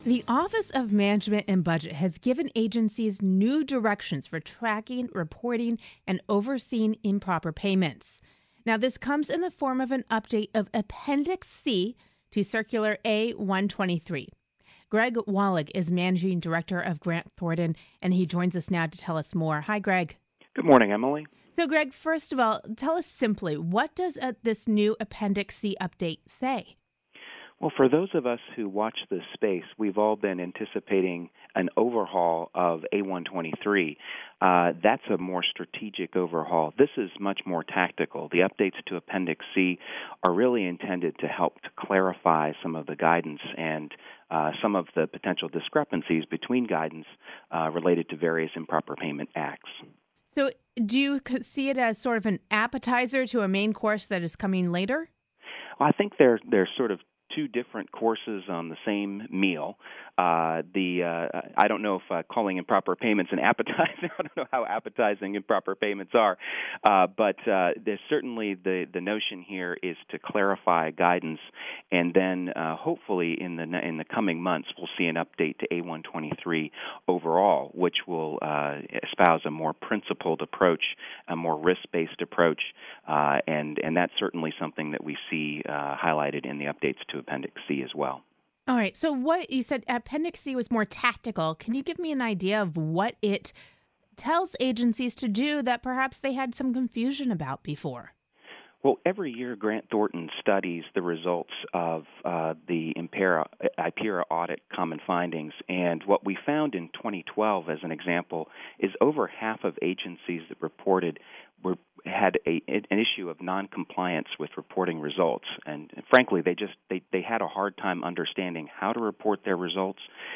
The Office of Management and Budget has given agencies new directions for tracking, reporting, and overseeing improper payments. Now, this comes in the form of an update of Appendix C to Circular A-123. Greg Wallig is Managing Director of Grant Thornton, and he joins us now to tell us more. Hi, Greg. Good morning, Emily. So, Greg, first of all, tell us simply, what does this new Appendix C update say? Well, for those of us who watch this space, we've all been anticipating an overhaul of A123. That's a more strategic overhaul. This is much more tactical. The updates to Appendix C are really intended to help to clarify some of the guidance and some of the potential discrepancies between guidance related to various improper payment acts. So do you see it as sort of an appetizer to a main course that is coming later? Well, I think they're sort of two different courses on the same meal. I don't know if calling improper payments an appetizer. I don't know how appetizing improper payments are, but there's certainly the notion here is to clarify guidance, and then hopefully in the coming months we'll see an update to A123 overall, which will espouse a more principled approach, a more risk-based approach, and that's certainly something that we see highlighted in the updates to Appendix C as well. All right. So what you said, Appendix C was more tactical. Can you give me an idea of what it tells agencies to do that perhaps they had some confusion about before? Well, every year Grant Thornton studies the results of the IPERA audit common findings, and what we found in 2012, as an example, is over half of agencies that reported had an issue of noncompliance with reporting results, and frankly, they had a hard time understanding how to report their results.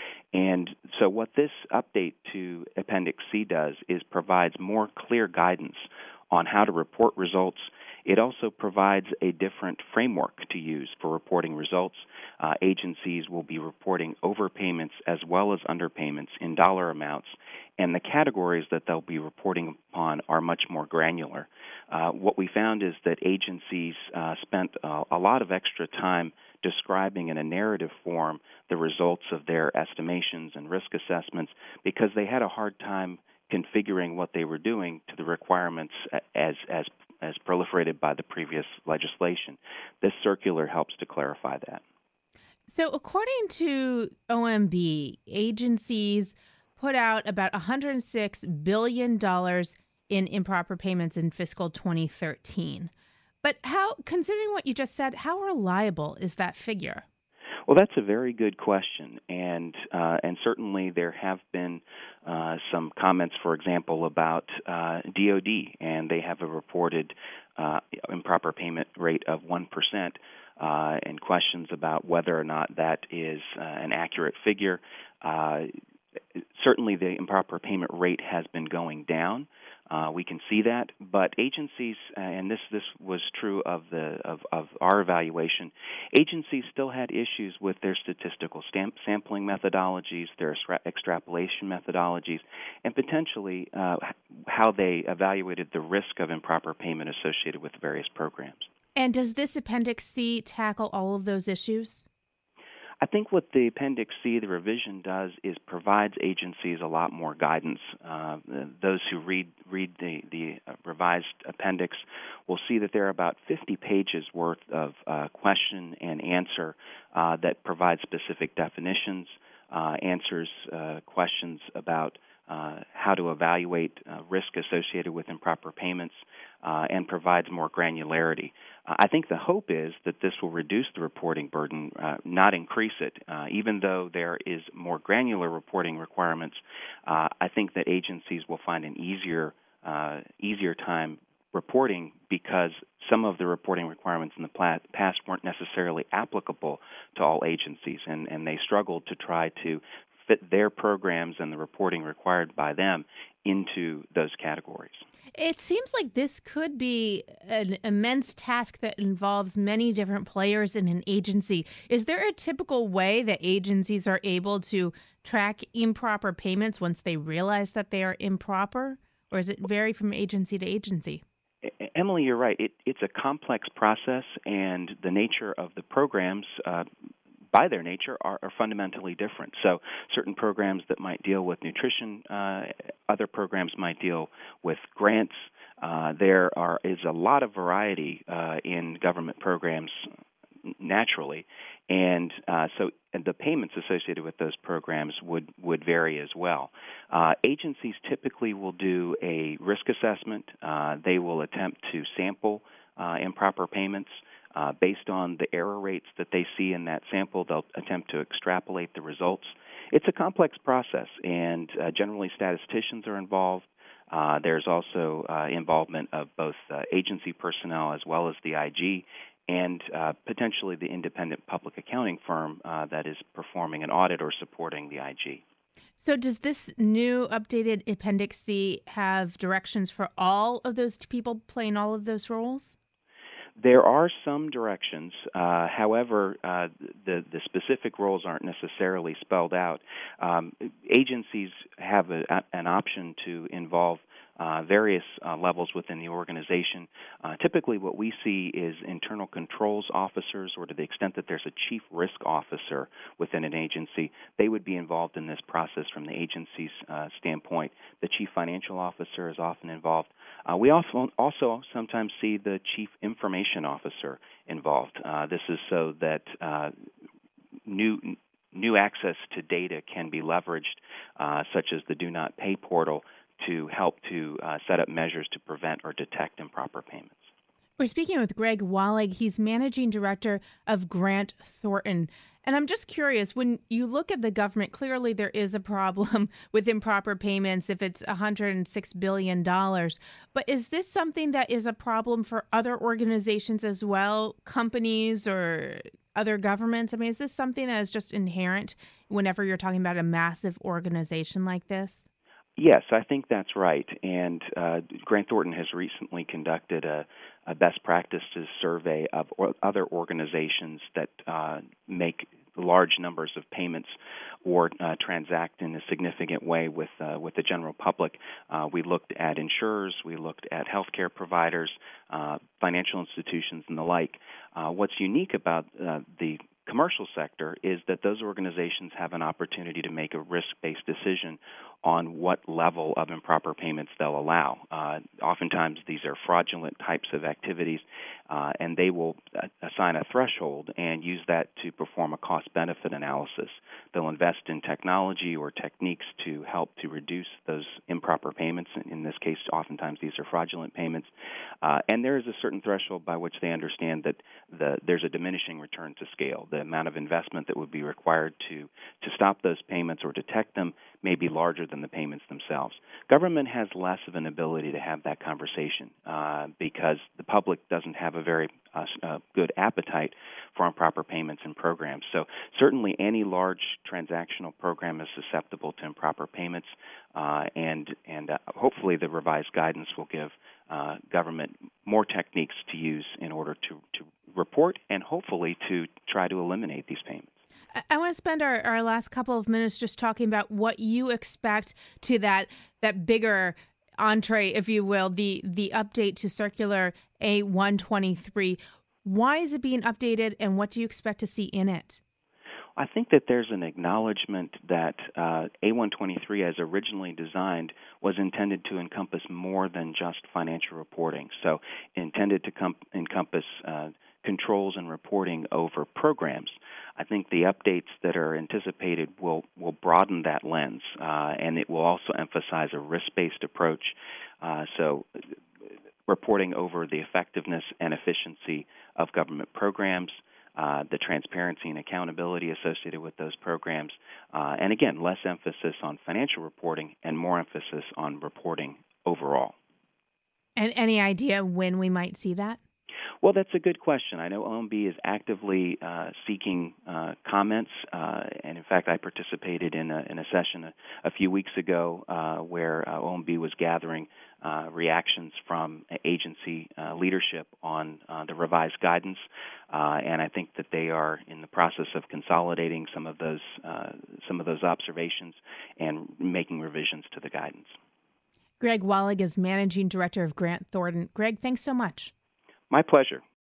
And so what this update to Appendix C does is provides more clear guidance on how to report results. It also provides a different framework to use for reporting results. Agencies will be reporting overpayments as well as underpayments in dollar amounts, and the categories that they'll be reporting upon are much more granular. What we found is that agencies spent a lot of extra time describing in a narrative form the results of their estimations and risk assessments because they had a hard time configuring what they were doing to the requirements as proliferated by the previous legislation. This circular helps to clarify that. So according to OMB, agencies put out about $106 billion in improper payments in fiscal 2013. But considering what you just said, how reliable is that figure? Well, that's a very good question, and certainly there have been some comments, for example, about DoD, and they have a reported improper payment rate of 1%, and questions about whether or not that is an accurate figure. Certainly, the improper payment rate has been going down. We can see that, but agencies, and this was true of our evaluation, agencies still had issues with their statistical sampling methodologies, their extrapolation methodologies, and potentially how they evaluated the risk of improper payment associated with various programs. And does this Appendix C tackle all of those issues? I think what the Appendix C, the revision, does is provides agencies a lot more guidance. Those who read the revised appendix will see that there are about 50 pages worth of question and answer that provide specific definitions, answers questions about how to evaluate risk associated with improper payments, and provides more granularity. I think the hope is that this will reduce the reporting burden, not increase it. Even though there is more granular reporting requirements, I think that agencies will find an easier time reporting because some of the reporting requirements in the past weren't necessarily applicable to all agencies, and they struggled to try to fit their programs and the reporting required by them into those categories. It seems like this could be an immense task that involves many different players in an agency. Is there a typical way that agencies are able to track improper payments once they realize that they are improper, or does it vary from agency to agency? Emily, you're right. It's a complex process, and the nature of the programs by their nature, are fundamentally different. So certain programs that might deal with nutrition, other programs might deal with grants. Is a lot of variety in government programs naturally, and the payments associated with those programs would vary as well. Agencies typically will do a risk assessment. They will attempt to sample improper payments. Based on the error rates that they see in that sample, they'll attempt to extrapolate the results. It's a complex process, and generally statisticians are involved. There's also involvement of both agency personnel as well as the IG and potentially the independent public accounting firm that is performing an audit or supporting the IG. So does this new updated Appendix C have directions for all of those people playing all of those roles? There are some directions. However, the specific roles aren't necessarily spelled out. Agencies have an option to involve various levels within the organization. Typically what we see is internal controls officers, or to the extent that there's a chief risk officer within an agency, they would be involved in this process from the agency's standpoint. The chief financial officer is often involved. We also sometimes see the chief information officer involved. This is so that new access to data can be leveraged, such as the Do Not Pay portal, to help to set up measures to prevent or detect improper payments. We're speaking with Greg Wallig. He's managing director of Grant Thornton. And I'm just curious, when you look at the government, clearly there is a problem with improper payments if it's $106 billion. But is this something that is a problem for other organizations as well, companies or other governments? I mean, is this something that is just inherent whenever you're talking about a massive organization like this? Yes, I think that's right. And Grant Thornton has recently conducted a best practices survey of other organizations that make large numbers of payments or transact in a significant way with the general public. We looked at insurers, we looked at healthcare providers, financial institutions, and the like. What's unique about the commercial sector is that those organizations have an opportunity to make a risk-based decision on what level of improper payments they'll allow. Oftentimes these are fraudulent types of activities, and they will assign a threshold and use that to perform a cost-benefit analysis. They'll invest in technology or techniques to help to reduce those improper payments. In this case, oftentimes these are fraudulent payments. And there is a certain threshold by which they understand that there's a diminishing return to scale. The amount of investment that would be required to stop those payments or detect them may be larger than the payments themselves. Government has less of an ability to have that conversation because the public doesn't have a very good appetite for improper payments and programs. So certainly any large transactional program is susceptible to improper payments, and hopefully the revised guidance will give government more techniques to use in order to report and hopefully to try to eliminate these payments. I want to spend our last couple of minutes just talking about what you expect to that bigger entree, if you will, the update to Circular A123. Why is it being updated, and what do you expect to see in it? I think that there's an acknowledgement that A123, as originally designed, was intended to encompass more than just financial reporting. So intended to encompass controls and reporting over programs. I think the updates that are anticipated will broaden that lens, and it will also emphasize a risk-based approach. So reporting over the effectiveness and efficiency of government programs, the transparency and accountability associated with those programs, and again, less emphasis on financial reporting and more emphasis on reporting overall. And any idea when we might see that? Well, that's a good question. I know OMB is actively seeking comments, and in fact, I participated in a session a few weeks ago where OMB was gathering reactions from agency leadership on the revised guidance, and I think that they are in the process of consolidating some of those observations and making revisions to the guidance. Greg Wallig is Managing Director of Grant Thornton. Greg, thanks so much. My pleasure.